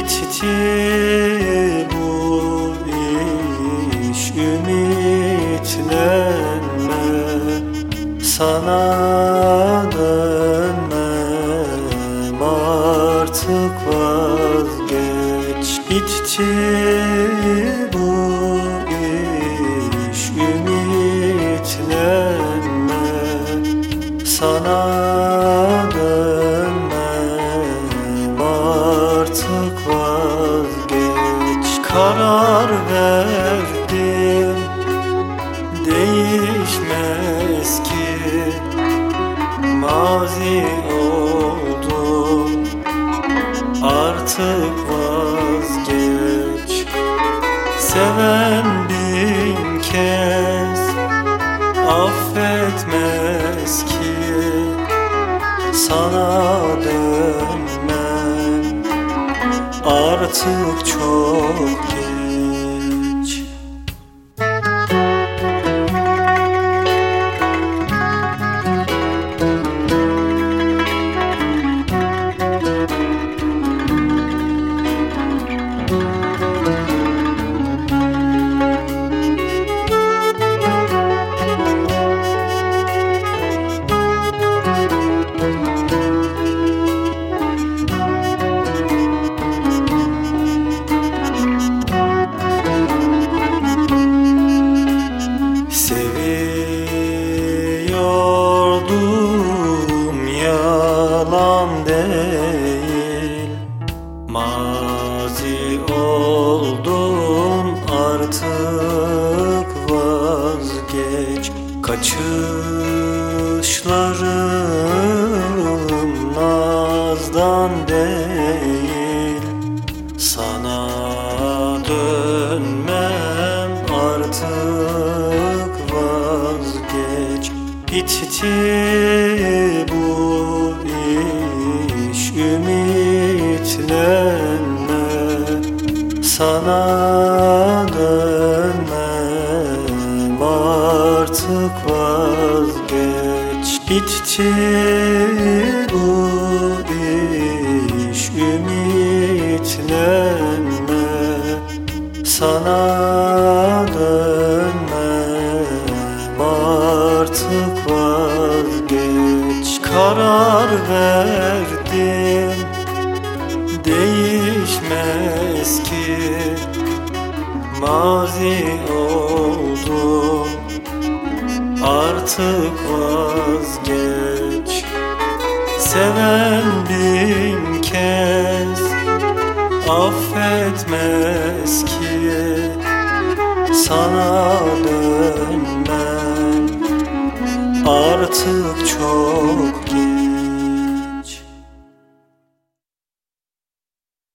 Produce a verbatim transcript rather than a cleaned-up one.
Bitti bu iş, ümitlenme, sana dönmem artık, vazgeç. Bitti bu iş, ümitlenme, sana dönmem artık, vazgeç. Karar verdim, değişmez ki, mazi oldum artık, vazgeç. Seven bin kez affetmez ki, sana dönmem artık, çok geç. Seviyordum, yalan değil, mazi oldun artık, vazgeç. Kaçışlarım nazdan değil, sana dönmem artık, vazgeç. Bitti bu iş, ümitlenme, sana dönmem artık, vazgeç. Bitti bu iş, ümitlenme, sana dönmem artık, vazgeç. Karar verdim, değişmez ki, mazi oldum artık, vazgeç. Seven bin kez affetmez ki, sana dönmem artık, çok geç.